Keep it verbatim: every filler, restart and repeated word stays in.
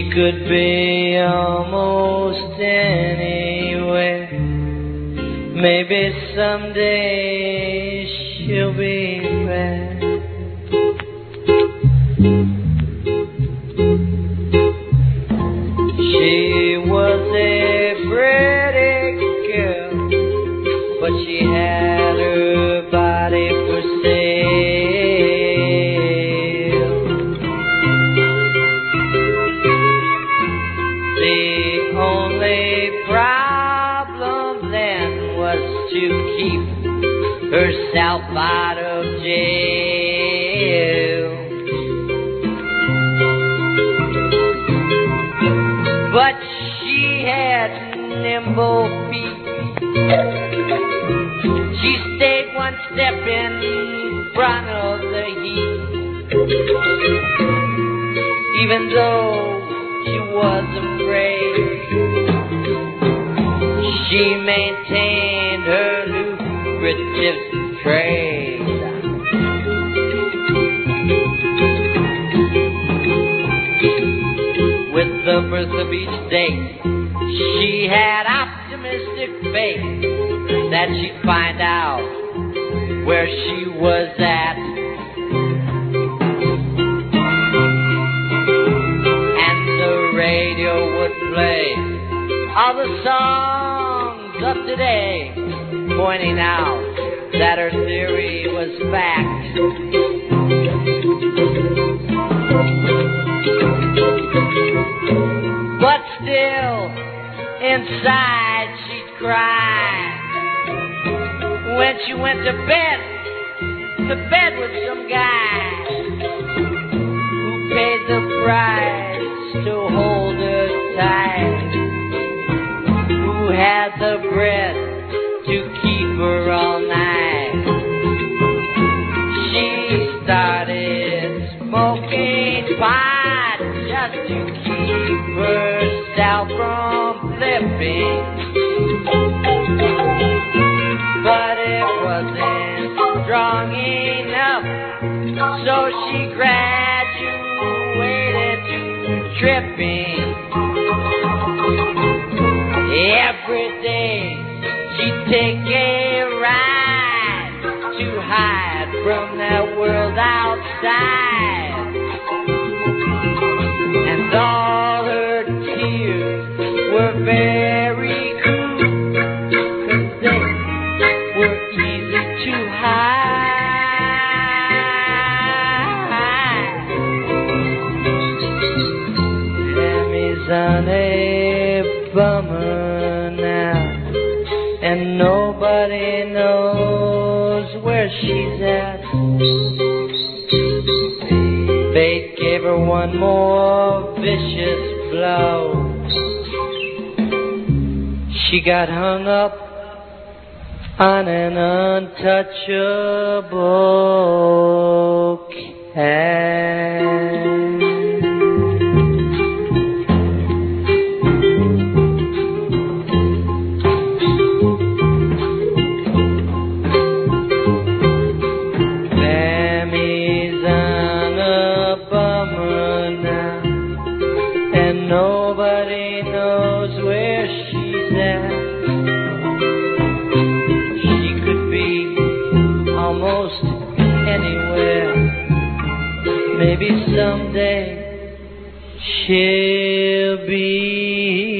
could be almost anywhere. Maybe someday she'll be back. She was a pretty girl, but she had her body for sale. The only problem then was to keep herself out of jail. But she had nimble feet. She stayed one step in front of the heat. Even though she was afraid, she maintained her lucrative trade. With the birth of each day, she had optimistic faith that she'd find out where she was at. And the radio would play all the songs of today, pointing out that her theory was fact. But still, inside she'd cry when she went to bed, to bed with some guy who paid the price to hold her tight, who had the bread to keep her all night. She started smoking pot just to keep herself from flipping, but it wasn't strong enough, so she graduated to tripping. Every day she'd take a ride to hide from that world outside, and all her tears were very cruel, 'cause they were easy to hide. Tammy's on a bummer now, and nobody knows where she's at. Fate gave her one more vicious blow. She got hung up on an untouchable cat. Mammy's on a bummer now, and nobody knows where she's at. She could be almost anywhere. Maybe someday she'll be